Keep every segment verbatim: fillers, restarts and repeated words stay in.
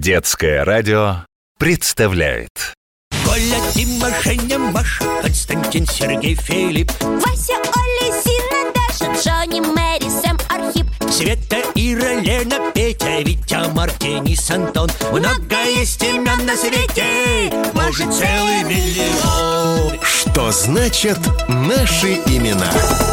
Детское радио представляет. Коля, Дима, Женя, Маша, Константин, Сергей, Филипп, Вася, Оля, Зина, Даша, Джонни, Мэри, Сэм, Архип, Света, Ира, Лена, Петя, Витя, Марк, Денис, Антон. Много есть имен на свете, может, целый миллион. Что значит наши имена?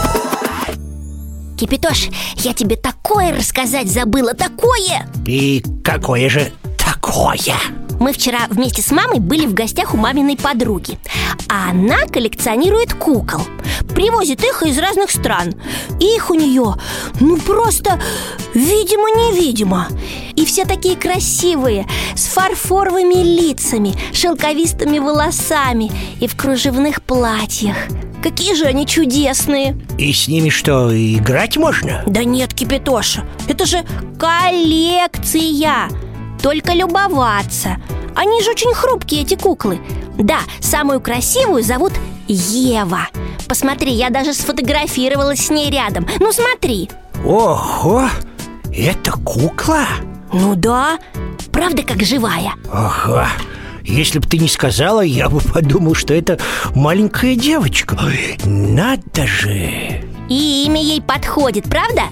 Кипятош, я тебе такое рассказать забыла, такое! И какое же такое? Мы вчера вместе с мамой были в гостях у маминой подруги. А она коллекционирует кукол. Привозит их из разных стран. И их у нее, ну просто видимо-невидимо. И все такие красивые, с фарфоровыми лицами, шелковистыми волосами и в кружевных платьях. Какие же они чудесные! И с ними что, играть можно? Да нет, Кипятоша, это же коллекция! Только любоваться. Они же очень хрупкие, эти куклы. Да, самую красивую зовут Ева. Посмотри, я даже сфотографировалась с ней рядом. Ну смотри. Ого, это кукла? Ну да, правда как живая. Ага. Если бы ты не сказала, я бы подумал, что это маленькая девочка. Надо же. И имя ей подходит, правда?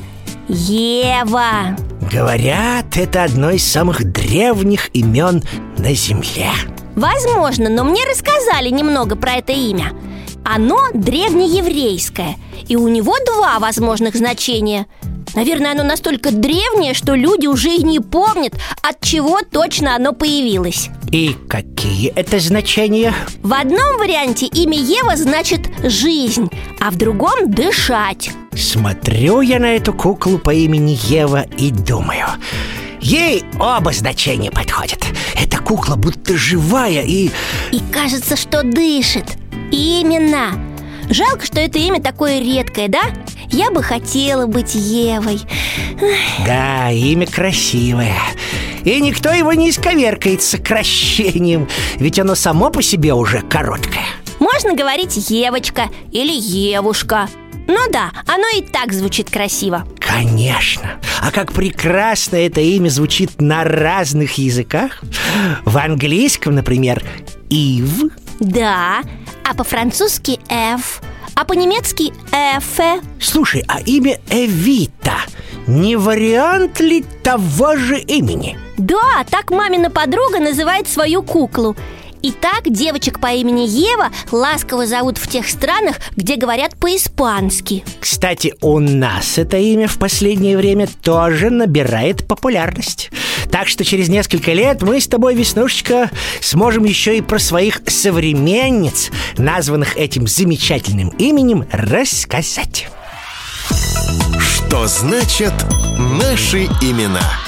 Ева. Говорят, это одно из самых древних имен на Земле. Возможно, но мне рассказали немного про это имя. Оно древнееврейское, и у него два возможных значения. Наверное, оно настолько древнее, что люди уже и не помнят, от чего точно оно появилось. И какие это значения? В одном варианте имя Ева значит «жизнь», а в другом «дышать». Смотрю я на эту куклу по имени Ева и думаю, ей оба значения подходят. Эта кукла будто живая и... И кажется, что дышит. Именно. Жалко, что это имя такое редкое, да? Я бы хотела быть Евой. Да, имя красивое. И никто его не исковеркает сокращением, ведь оно само по себе уже короткое. Можно говорить Евочка или Евушка. Ну да, оно и так звучит красиво. Конечно. А как прекрасно это имя звучит на разных языках. В английском, например, Ив. Да, а по-французски Эв, а по-немецки Эфе. Слушай, а имя Эвита не вариант ли того же имени? Да, так мамина подруга называет свою куклу. И так девочек по имени Ева ласково зовут в тех странах, где говорят по-испански. Кстати, у нас это имя в последнее время тоже набирает популярность. Так что через несколько лет мы с тобой, Веснушечка, сможем еще и про своих современниц, названных этим замечательным именем, рассказать. Что значит наши имена?